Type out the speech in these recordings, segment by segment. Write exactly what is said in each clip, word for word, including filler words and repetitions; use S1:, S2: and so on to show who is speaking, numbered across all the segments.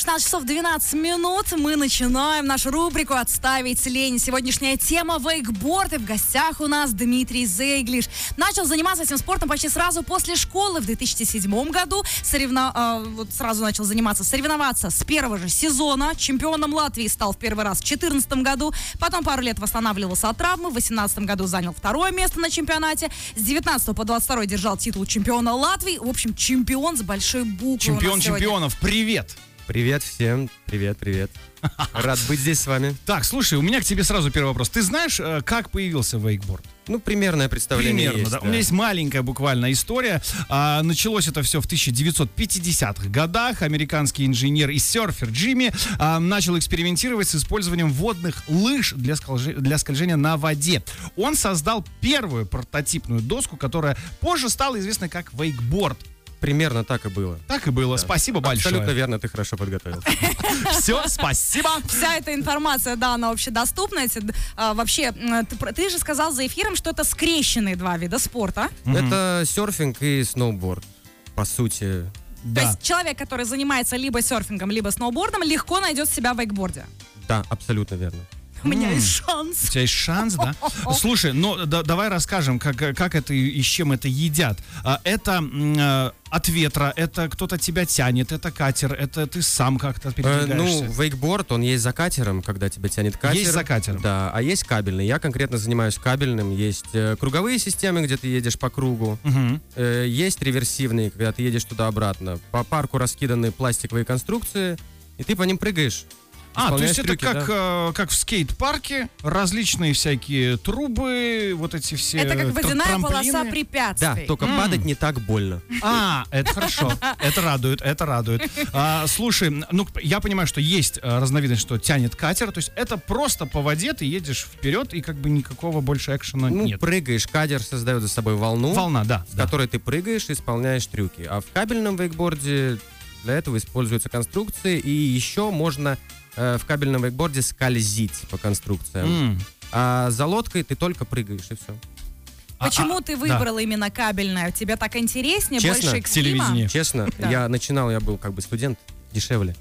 S1: шестнадцать часов двенадцать минут. Мы начинаем нашу рубрику «Отставить лень». Сегодняшняя тема — вейкборд. И в гостях у нас Дмитрий Зейглиш. Начал заниматься этим спортом почти сразу после школы. В две тысячи седьмом году соревно... э, вот сразу начал заниматься, соревноваться с первого же сезона. Чемпионом Латвии стал в первый раз в две тысячи четырнадцатом году. Потом пару лет восстанавливался от травмы. В две тысячи восемнадцатом году занял второе место на чемпионате. С девятнадцатого по двадцать второй держал титул чемпиона Латвии. В общем, чемпион с большой буквы.
S2: Чемпион чемпионов, привет!
S3: Привет всем, привет, привет. Рад быть здесь с вами.
S2: Так, слушай, у меня к тебе сразу первый вопрос. Ты знаешь, как появился вейкборд?
S3: Ну, примерное представление
S2: Примерно,
S3: есть,
S2: да.
S3: да.
S2: У меня есть маленькая буквально история. А, началось это все в тысяча девятьсот пятидесятых годах. Американский инженер и серфер Джимми а, начал экспериментировать с использованием водных лыж для, скольж... для скольжения на воде. Он создал первую прототипную доску, которая позже стала известна как вейкборд.
S3: Примерно так и было.
S2: Так и было.
S3: Да.
S2: Спасибо большое.
S3: Абсолютно верно, ты хорошо подготовился.
S2: Все, спасибо.
S1: Вся эта информация, да, она общедоступна. Эти, а, вообще, ты, ты же сказал за эфиром, что это скрещенные два вида спорта.
S3: Это серфинг и сноуборд, по сути.
S1: То есть человек, который занимается либо серфингом, либо сноубордом, легко найдет себя в вейкборде.
S3: Да, абсолютно верно.
S1: У меня есть шанс.
S2: У тебя есть шанс, да? Слушай, ну да, давай расскажем, как, как это и с чем это едят. А, это э, от ветра, это кто-то тебя тянет, это катер, это ты сам как-то
S3: Э,
S2: передвигаешься.
S3: ну, вейкборд, он есть за катером, когда тебя тянет катер.
S2: Есть за катером.
S3: Да, а есть кабельный. Я конкретно занимаюсь кабельным. Есть э, круговые системы, где ты едешь по кругу.
S2: Мгм.
S3: Э, есть реверсивные, когда ты едешь туда-обратно. По парку раскиданы пластиковые конструкции, и ты по ним прыгаешь.
S2: А, то есть
S3: Исполняешь
S2: это
S3: трюки,
S2: как,
S3: да.
S2: э, как в скейт-парке, различные всякие трубы, вот эти все
S1: Это как
S2: тр-
S1: водяная полоса
S2: трамплины.
S1: препятствий.
S3: Да, только
S2: М.
S3: падать не так больно.
S2: А, это хорошо, это радует, это радует. А, слушай, ну я понимаю, что есть э, разновидность, что тянет катер, то есть это просто по воде ты едешь вперед и как бы никакого больше экшена
S3: Ну,
S2: нет.
S3: прыгаешь, катер создает за собой волну,
S2: Волна, да.
S3: в
S2: да.
S3: которой ты прыгаешь и исполняешь трюки. А в кабельном вейкборде для этого используются конструкции, и еще можно э, в кабельном вейкборде скользить по конструкциям.
S2: М.
S3: А за лодкой ты только прыгаешь, и все.
S2: А-
S1: Почему
S2: а,
S1: ты
S2: да.
S1: выбрал именно кабельное? Тебе так интереснее,
S3: Честно,
S1: больше экстрима?
S2: телевидение.
S3: Честно,
S1: Да.
S3: я начинал, я был как бы студент, дешевле.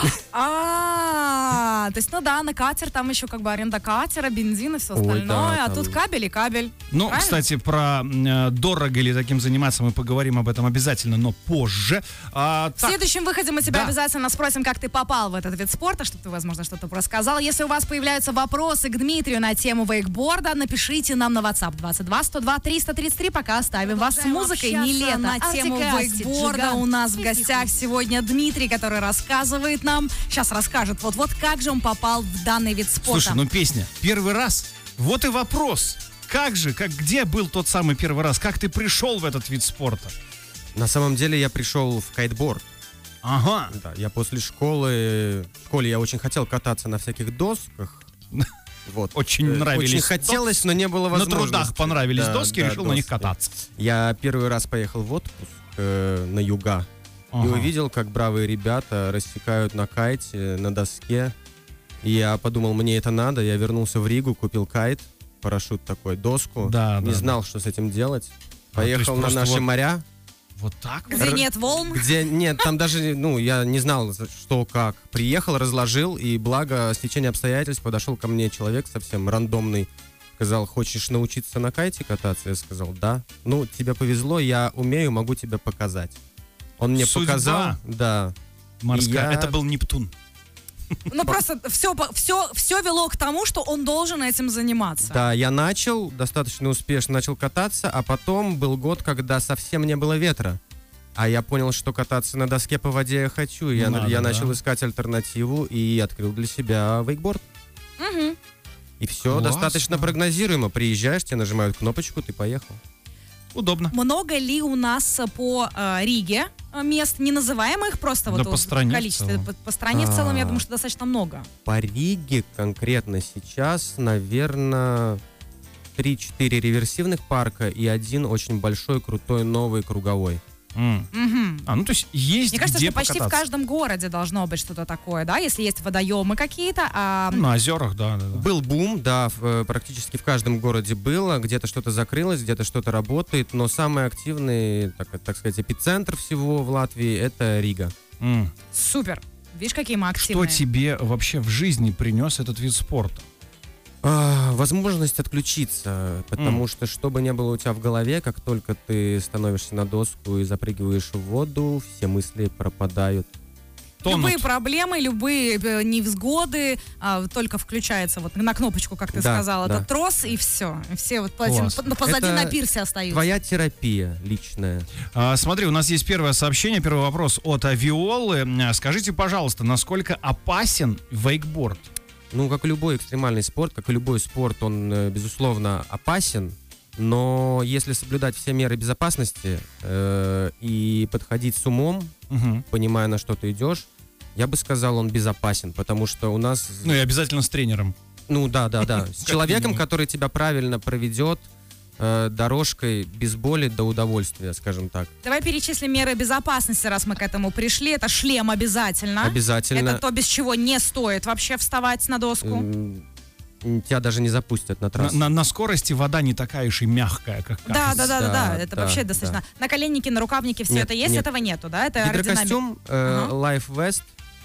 S1: А, то есть, ну да, на катер там еще как бы аренда катера, бензин и все
S3: Ой,
S1: остальное,
S3: да,
S1: а
S3: там-
S1: тут кабель и кабель.
S2: Ну,
S1: Правильно?
S2: кстати, про э, дорого ли таким заниматься мы поговорим об этом обязательно, но позже. А,
S1: В
S2: так,
S1: следующем выходе мы тебя
S2: Да.
S1: обязательно спросим, как ты попал в этот вид спорта, чтобы ты, возможно, что-то рассказал. Если у вас появляются вопросы к Дмитрию на тему вейкборда, напишите нам на WhatsApp двадцать два сто два триста тридцать три, пока оставим вас с музыкой. Не лето. На тему вейкборда у нас в гостях сегодня Дмитрий, который рассказывает нам, сейчас расскажет, вот-вот как же он попал в данный вид спорта.
S2: слушай, ну песня первый раз. Вот и вопрос. Как же, как, где был тот самый первый раз? Как ты пришел в этот вид спорта?
S3: На самом деле я пришел в кайтборд.
S2: Ага.
S3: Да, я после школы, в школе я очень хотел кататься на всяких досках. Вот.
S2: Очень
S3: Э,
S2: нравились
S3: Очень хотелось, но не было
S2: На
S3: возможности.
S2: трудах понравились
S3: Да,
S2: доски,
S3: да,
S2: решил на них
S3: доски.
S2: кататься.
S3: Я первый раз поехал в отпуск э, на юга и
S2: Ага.
S3: увидел, как бравые ребята рассекают на кайте, на доске. И я подумал, мне это надо. Я вернулся в Ригу, купил кайт, парашют такой, доску.
S2: Да,
S3: не
S2: да,
S3: знал, что с этим делать.
S2: А, то есть
S3: Поехал на
S2: просто
S3: наши
S2: вот-
S3: моря.
S2: Вот так? вот?
S1: Где
S3: Р-
S1: нет волн.
S3: Где нет, там даже, ну, я не знал, за- что, как. Приехал, разложил, и благо стечение обстоятельств подошел ко мне человек совсем рандомный. Сказал, хочешь научиться на кайте кататься? Я сказал, да. Ну, тебе повезло, я умею, могу тебе показать. Он мне
S2: Судьба.
S3: показал, да.
S2: Морская.
S3: Я-
S2: Это был Нептун.
S1: Ну просто все, все, все вело к тому, что он должен этим заниматься.
S3: Да, я начал, достаточно успешно начал кататься, а потом был год, когда совсем не было ветра. А я понял, что кататься на доске по воде я хочу. Я,
S2: Надо,
S3: я
S2: да.
S3: начал искать альтернативу и открыл для себя вейкборд.
S1: Мгм.
S3: И все
S2: Классно.
S3: достаточно прогнозируемо. Приезжаешь, тебе нажимают кнопочку, ты поехал.
S2: Удобно.
S1: Много ли у нас э, по э, Риге э, мест, не называем их, просто
S2: Да
S1: вот
S2: по
S1: о
S2: стране в
S1: количестве,
S2: целом.
S1: по, по стране в целом, я
S3: А.
S1: думаю, что достаточно много.
S3: По Риге конкретно сейчас, наверное, три-четыре реверсивных парка и один очень большой, крутой, новый, круговой.
S2: М.
S1: Мгм.
S2: А, ну то есть есть
S1: Мне кажется,
S2: где
S1: что почти в
S2: покататься.
S1: каждом городе должно быть что-то такое, да, если есть водоемы какие-то. А,
S2: На озерах, да, да, да.
S3: Был бум, да, в, э, практически в каждом городе было, где-то что-то закрылось, где-то что-то работает, но самый активный, так, так сказать, эпицентр всего в Латвии — это Рига.
S2: М.
S1: супер. Видишь, какие мы
S2: Что
S1: активные.
S2: тебе вообще в жизни принес этот вид спорта?
S3: А, возможность отключиться, потому что, что бы ни было у тебя в голове, как только ты становишься на доску и запрыгиваешь в воду, все мысли пропадают.
S2: Тонут.
S1: Любые проблемы, любые э, невзгоды, а, только включается вот на кнопочку, как ты
S3: Да,
S1: сказал,
S3: да.
S1: этот трос, и все. И все вот по этим-
S2: Класс.
S1: по- позади
S3: Это
S1: на пирсе остаются.
S3: Твоя терапия личная.
S2: А, смотри, у нас есть первое сообщение, первый вопрос от Авиолы. А, Скажите, пожалуйста, насколько опасен вейкборд?
S3: Ну, как и любой экстремальный спорт, как и любой спорт, он, э, безусловно, опасен. Но если соблюдать все меры безопасности э, и подходить с умом,
S2: Мгм.
S3: понимая, на что ты идешь, я бы сказал, он безопасен, потому что у нас...
S2: Ну и обязательно с тренером.
S3: Ну да, да, да. С
S2: Как
S3: человеком,
S2: минимум.
S3: который тебя правильно проведет э, дорожкой без боли до удовольствия, скажем так.
S1: Давай перечислим меры безопасности, раз мы к этому пришли. Это шлем обязательно.
S3: Обязательно.
S1: Это то, без чего не стоит вообще вставать на доску.
S3: М, Тебя даже не запустят на
S2: На,
S3: трассу.
S2: на- на скорости вода не такая уж и мягкая, как
S1: Да,
S2: кажется.
S1: да, да, да, да,
S3: Да,
S1: это
S3: да,
S1: вообще
S3: да.
S1: достаточно. Наколенники, нарукавники, все
S3: Нет,
S1: это есть,
S3: нет.
S1: этого нету, да? Это аэродинамика.
S3: Гидрокостюм, э,
S1: Ага.
S3: Life Vest,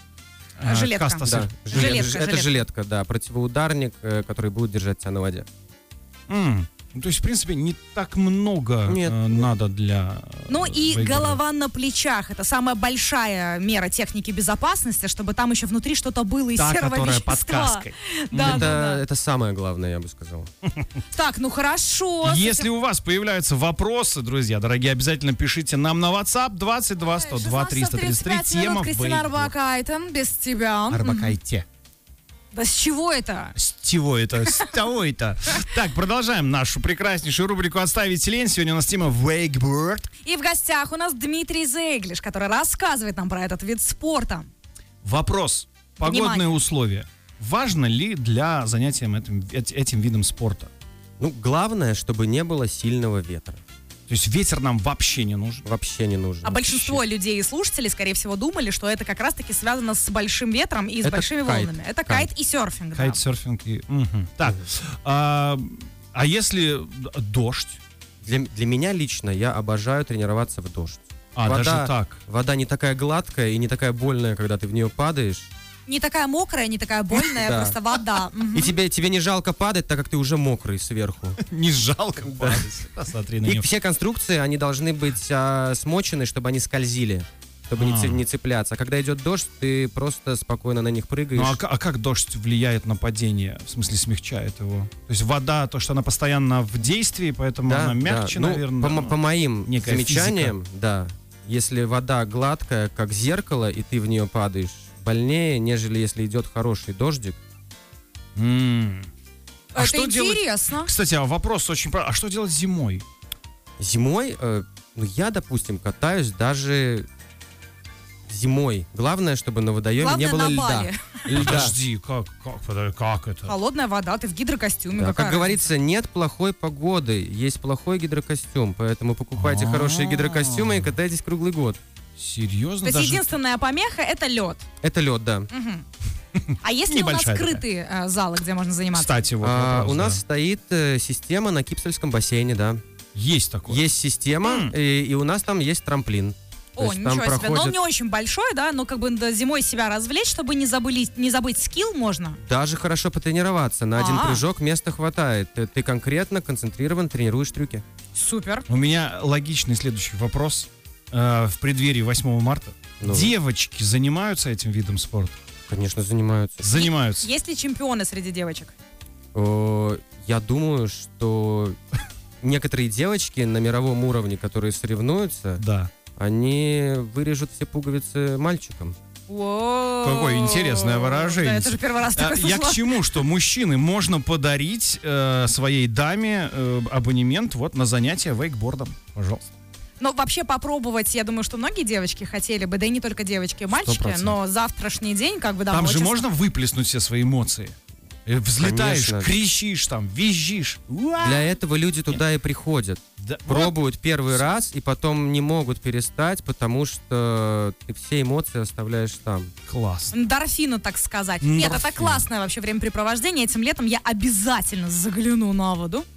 S2: А,
S1: жилетка.
S2: каста
S3: да,
S2: сыр.
S3: жилет-
S1: Жилетка,
S3: это
S1: жилетка.
S3: жилетка, да, противоударник, э, который будет держать тебя на воде.
S2: М, ну, то есть, в принципе, не так много
S3: Нет,
S2: э,
S3: нет.
S2: надо для... э,
S1: Ну и
S2: вейкборда.
S1: голова на плечах. Это самая большая мера техники безопасности, чтобы там еще внутри что-то было из
S2: Та,
S1: серого
S2: которая
S1: вещества.
S2: под каской.
S1: Да,
S3: это,
S1: да, да.
S3: это самое главное, я бы сказал.
S1: Так, ну хорошо. с
S2: Если
S1: этим-
S2: у вас появляются вопросы, друзья, дорогие, обязательно пишите нам на WhatsApp двадцать два сто два триста тридцать три.
S1: шестнадцать тридцать пять
S2: Тема
S1: минут, Кристина
S2: вейкборд.
S1: Арбакайте, без тебя. Мгм.
S2: Арбакайте.
S1: Да с чего это?
S2: С чего это? С того это? Так, продолжаем нашу прекраснейшую рубрику «Отставить лень». Сегодня у нас тема вейкборд.
S1: И в гостях у нас Дмитрий Зейглиш, который рассказывает нам про этот вид спорта.
S2: Вопрос. Погодные
S1: Внимание.
S2: условия. Важно ли для занятия этим, эт- этим видом спорта?
S3: Ну, главное, чтобы не было сильного ветра.
S2: То есть ветер нам вообще не нужен.
S3: Вообще не нужен.
S1: А большинство людей и слушателей, скорее всего, думали, что это как раз-таки связано с большим ветром и с
S3: Это
S1: большими
S3: кайт.
S1: волнами. Это
S3: Кайт.
S1: кайт и серфинг. да.
S2: Кайтсерфинг и... мгм. Так, а, а если д- дождь?
S3: Для, для меня лично я обожаю тренироваться в дождь.
S2: А,
S3: Вода-
S2: даже так.
S3: Вода не такая гладкая и не такая больная, когда ты в нее падаешь.
S1: Не такая мокрая, не такая больная,
S3: Да.
S1: просто вода. Мгм.
S3: И тебе, тебе не жалко падать, так как ты уже мокрый сверху.
S2: Не жалко падать. Посмотри на
S3: И
S2: него.
S3: все конструкции, они должны быть а, смочены, чтобы они скользили, чтобы не,
S2: А.
S3: цы- не цепляться. А когда идет дождь, ты просто спокойно на них прыгаешь.
S2: Ну а, ка- а как дождь влияет на падение? В смысле, смягчает его? То есть вода, то, что она постоянно в действии, поэтому
S3: Да,
S2: она
S3: да.
S2: мягче,
S3: Ну,
S2: наверное.
S3: по, мо- по моим
S2: некая
S3: замечаниям, да. Если вода гладкая, как зеркало, и ты в нее падаешь, больнее, нежели если идет хороший дождик.
S2: М. А
S1: Это
S2: что делать?
S1: интересно.
S2: Кстати, а вопрос очень... про- А что делать зимой?
S3: Зимой, э, ну я, допустим, катаюсь даже зимой. Главное, чтобы на водоеме
S1: Главное,
S3: не было
S1: на
S3: льда.
S1: Бали.
S3: Льда.
S2: Подожди, как, как, подожди, как это?
S1: Холодная вода, ты в гидрокостюме.
S3: Да,
S1: какая
S3: как говорится, нет плохой погоды, есть плохой гидрокостюм. Поэтому покупайте хорошие гидрокостюмы и катайтесь круглый год.
S2: Серьезно?
S1: разница? То есть
S2: Даже...
S1: единственная помеха — это лед.
S3: Это лед, да.
S1: А есть ли у нас
S2: Небольшая
S1: скрытые э, залы, где можно заниматься?
S2: Кстати, вот
S3: А,
S2: вопрос,
S3: у нас
S2: да.
S3: стоит э, система на Кипсельском бассейне, да.
S2: Есть такое.
S3: Есть система,
S2: М.
S3: и, и у нас там есть трамплин. То
S1: О,
S3: есть там
S1: ничего себе. Но он
S3: проходят-
S1: не очень большой, да, но как бы да, зимой себя развлечь, чтобы не, забыли, не забыть скилл можно.
S3: Даже хорошо потренироваться. На один
S1: А.
S3: прыжок места хватает. Ты, ты конкретно концентрирован, тренируешь трюки.
S1: Супер.
S2: У меня логичный следующий вопрос. Э, в преддверии восьмого марта.
S3: Ну.
S2: Девочки занимаются этим видом спорта?
S3: Конечно, занимаются.
S2: Занимаются.
S1: Есть ли чемпионы среди девочек?
S3: О, я думаю, что некоторые девочки на мировом уровне, которые соревнуются,
S2: Да.
S3: они вырежут все пуговицы мальчикам.
S2: Какое интересное выражение.
S1: Да, это же первый раз
S2: А,
S1: такое
S2: Я к
S1: слышала.
S2: чему, что мужчины можно подарить э, своей даме э, абонемент вот на занятия вейкбордом. Пожалуйста.
S1: Но вообще попробовать, я думаю, что многие девочки хотели бы, да и не только девочки, и мальчики,
S2: процентов.
S1: но завтрашний день, как бы, да,
S2: Там
S1: вот
S2: же
S1: честно-
S2: можно выплеснуть все свои эмоции. Э, Взлетаешь,
S3: Конечно.
S2: кричишь там, визжишь. Уа!
S3: Для этого люди туда и приходят.
S2: Да,
S3: Пробуют первый раз и потом не могут перестать, потому что ты все эмоции оставляешь там.
S2: вот, класс.
S1: Эндорфина, так сказать. Нет, это
S2: Эндорфин.
S1: классное вообще времяпрепровождение. Этим летом я обязательно загляну на воду.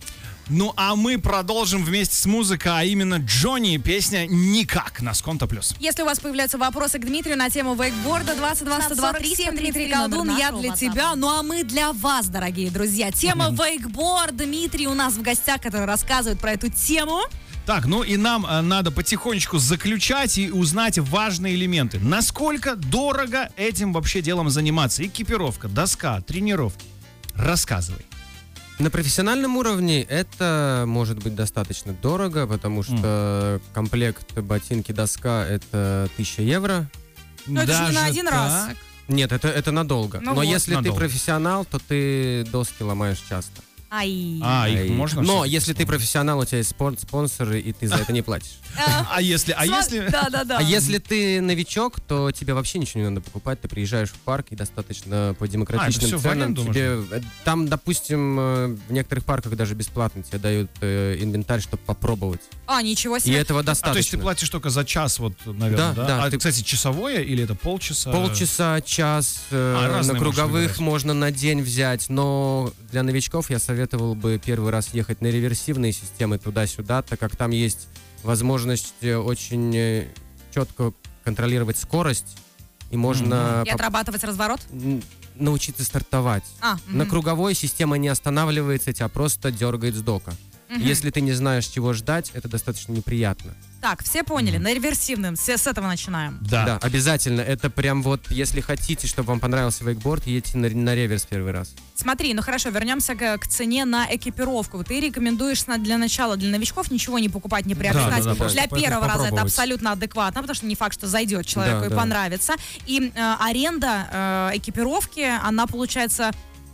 S2: Ну а мы продолжим вместе с музыкой, а именно Джонни, песня «Никак» на Сконто Плюс.
S1: Если у вас появляются вопросы к Дмитрию на тему вейкборда, двадцать два сто два тридцать семь, Дмитрий Колдун, я для тебя, ну а мы для вас, дорогие друзья. Тема вейкборд, Дмитрий у нас в гостях, который рассказывает про эту тему.
S2: Так, ну и нам э, надо потихонечку заключать и узнать важные элементы. Насколько дорого этим вообще делом заниматься? Экипировка, доска, тренировки. Рассказывай.
S3: На профессиональном уровне это может быть достаточно дорого, потому что mm. комплект ботинки, доска — это тысяча евро.
S1: Но это же не на один так? раз.
S3: Нет, это, это надолго. Ну Но вот, если надолго. Ты профессионал, то ты доски ломаешь часто.
S1: Ай.
S2: А, их можно?
S3: Но если ты профессионал, у тебя есть спонсоры, и ты за это не платишь.
S2: А если, а если,
S1: да, да, да.
S3: А если ты новичок, то тебе вообще ничего не надо покупать. Ты приезжаешь в парк и достаточно по демократичным
S2: а,
S3: ценам тебе. Там, допустим, в некоторых парках даже бесплатно тебе дают э, инвентарь, чтобы попробовать.
S1: А, ничего себе.
S3: И этого достаточно.
S2: А, то есть ты платишь только за час, вот, наверное, да?
S3: Да,
S2: да?
S3: да.
S2: А
S3: ты...
S2: это, кстати, часовое или это полчаса?
S3: Полчаса, час. Э,
S2: а,
S3: на круговых можно на день взять, но для новичков я советовал бы первый раз ехать на реверсивные системы туда-сюда, так как там есть возможность очень четко контролировать скорость, и можно...
S1: Mm-hmm. И отрабатывать разворот?
S3: Научиться стартовать.
S1: А, mm-hmm.
S3: На круговой система не останавливается, тебя просто дергает с дока. Mm-hmm. Если ты не знаешь, чего ждать, это достаточно неприятно.
S1: Так, все поняли, mm-hmm. на реверсивном, все с этого начинаем.
S3: Да. да, обязательно. Это прям вот, если хотите, чтобы вам понравился вейкборд, едете на, на реверс первый раз.
S1: Смотри, ну хорошо, вернемся к, к цене на экипировку. Ты рекомендуешь для начала, для новичков ничего не покупать, не приобретать. Да, да, да, для первого раза это абсолютно адекватно, потому что не факт, что зайдет человеку да, и да. понравится. И э, аренда э, экипировки, она получается...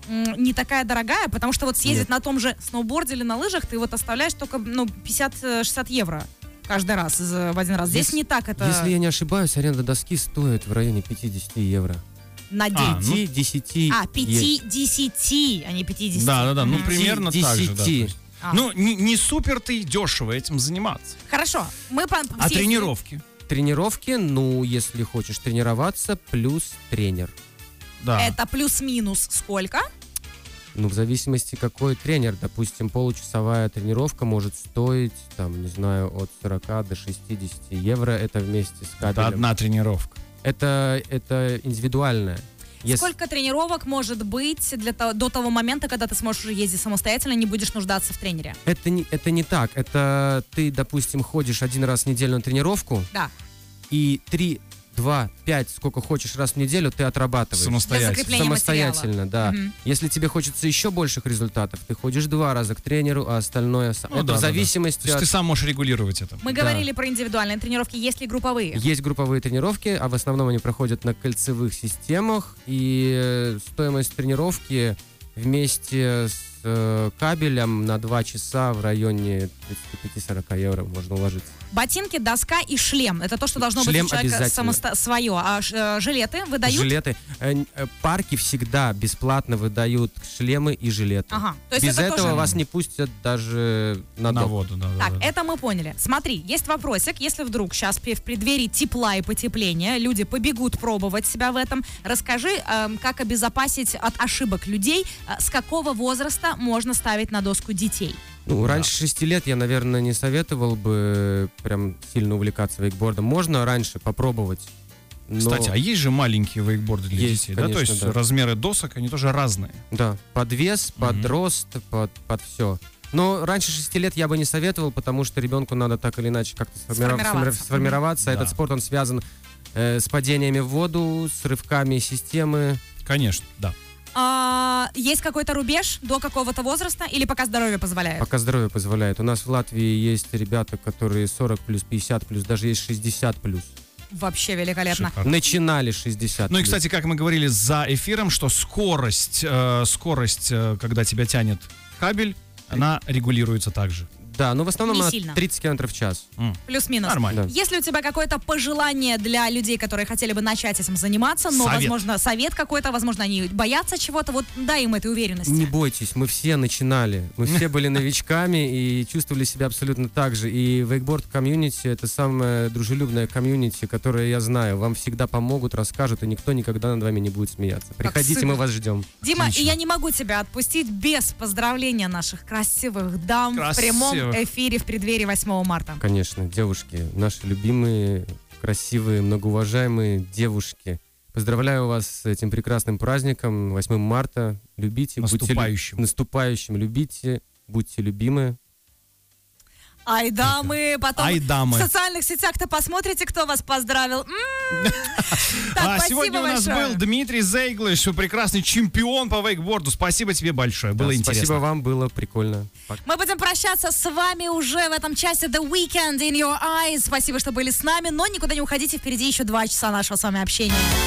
S1: не такая дорогая, потому что вот съездить Нет. на том же сноуборде или на лыжах ты вот оставляешь только ну, пятьдесят-шестьдесят евро каждый раз, в один раз. Здесь
S3: если,
S1: не так это...
S3: Если я не ошибаюсь, аренда доски стоит в районе пятьдесят евро.
S1: На день?
S3: А, ну, десять.
S1: А, пяти-десяти, а не пятидесяти.
S2: Да-да-да, ну примерно так же. Да,
S1: а.
S2: Ну, не, не супер ты дешево этим заниматься.
S1: Хорошо. Мы по...
S2: А тренировки?
S3: Тренировки, ну, если хочешь тренироваться, плюс тренер.
S2: Да.
S1: Это плюс-минус сколько?
S3: Ну, в зависимости, какой тренер. Допустим, получасовая тренировка может стоить, там, не знаю, от сорока до шестидесяти евро. Это вместе с кабелем.
S2: Это одна тренировка.
S3: Это, это индивидуальная.
S1: Если... Сколько тренировок может быть для того, до того момента, когда ты сможешь уже ездить самостоятельно, не будешь нуждаться в тренере?
S3: Это не, это не так. Это ты, допустим, ходишь один раз в неделю на тренировку.
S1: Да.
S3: И три... Два, пять, сколько хочешь раз в неделю, ты отрабатываешь.
S2: Самостоятельно.
S3: Самостоятельно, да. Угу. Если тебе хочется еще больших результатов, ты ходишь два раза к тренеру, а остальное сам.
S2: Ну,
S3: это
S2: да,
S3: в зависимости
S2: да, да. То есть
S3: от...
S2: ты сам можешь регулировать это.
S1: Мы
S3: да.
S1: говорили про индивидуальные тренировки, есть ли групповые?
S3: Есть групповые тренировки, а в основном они проходят на кольцевых системах, и стоимость тренировки вместе с э, кабелем на два часа в районе тридцать пять сорок евро можно уложиться.
S1: Ботинки, доска и шлем. Это то, что должно
S3: шлем
S1: быть у человека самосто... свое. А э, жилеты выдают?
S3: Жилеты. Э, э, парки всегда бесплатно выдают шлемы и жилеты.
S1: Ага. То есть
S3: без
S1: это
S3: этого
S1: тоже...
S3: вас не пустят даже на,
S2: на
S3: док.
S2: воду. Да,
S1: так,
S2: да, да.
S1: это мы поняли. Смотри, есть вопросик. Если вдруг сейчас в преддверии тепла и потепления люди побегут пробовать себя в этом, расскажи, э, как обезопасить от ошибок людей, э, с какого возраста можно ставить на доску детей?
S3: Ну,
S2: да.
S3: раньше шести лет я, наверное, не советовал бы прям сильно увлекаться вейкбордом. Можно раньше попробовать. Но...
S2: Кстати, а есть же маленькие вейкборды для
S3: есть,
S2: детей,
S3: конечно,
S2: да? То есть
S3: да.
S2: размеры досок, они тоже разные.
S3: Да, под вес, под mm-hmm. рост, под, под все. Но раньше шести лет я бы не советовал, потому что ребенку надо так или иначе как-то сформиров... сформироваться. сформироваться. Mm-hmm. Этот да. спорт, он связан э, с падениями в воду, с рывками системы.
S2: Конечно, да.
S1: А, есть какой-то рубеж до какого-то возраста или пока здоровье позволяет?
S3: Пока здоровье позволяет. У нас в Латвии есть ребята, которые сорок плюс, пятьдесят плюс, даже есть шестьдесят плюс.
S1: Вообще великолепно.
S2: Шикарно.
S3: Начинали шестьдесят.
S2: Ну и, кстати, как мы говорили за эфиром, что скорость, э, скорость, э, когда тебя тянет кабель, она регулируется также.
S3: Да, но в основном
S1: Не
S3: на
S1: сильно.
S3: тридцать километров в час.
S1: Плюс-минус.
S2: Нормально.
S3: Да.
S1: Есть ли у тебя какое-то пожелание для людей, которые хотели бы начать этим заниматься, но,
S2: Совет.
S1: возможно, совет какой-то, возможно, они боятся чего-то, вот дай им этой уверенности.
S3: Не бойтесь, мы все начинали. Мы все были новичками и чувствовали себя абсолютно так же. И вейкборд комьюнити — это самое дружелюбное комьюнити, которое я знаю. Вам всегда помогут, расскажут, и никто никогда над вами не будет смеяться. Приходите,
S1: супер.
S3: мы вас ждем.
S1: Дима,
S2: Отлично.
S1: и я не могу тебя отпустить без поздравления наших красивых дам в прямом
S2: Красивых.
S1: эфире в преддверии восьмого марта.
S3: Конечно, девушки, наши любимые, красивые, многоуважаемые девушки. Поздравляю вас с этим прекрасным праздником, восьмого марта. Любите,
S2: Наступающим.
S3: будьте лю- наступающим. Любите, будьте любимы.
S1: Ай, дамы, потом
S2: Ай, дамы.
S1: в социальных сетях-то посмотрите, кто вас поздравил. М-м-м. Так,
S2: А
S1: спасибо
S2: сегодня у нас
S1: большое.
S2: был Дмитрий Зейглиш, прекрасный чемпион по вейкборду. Спасибо тебе большое, было
S3: Да,
S2: интересно.
S3: Спасибо вам, было прикольно. Пока.
S1: Мы будем прощаться с вами уже в этом часе The Weekend in Your Eyes. Спасибо, что были с нами, но никуда не уходите, впереди еще два часа нашего с вами общения.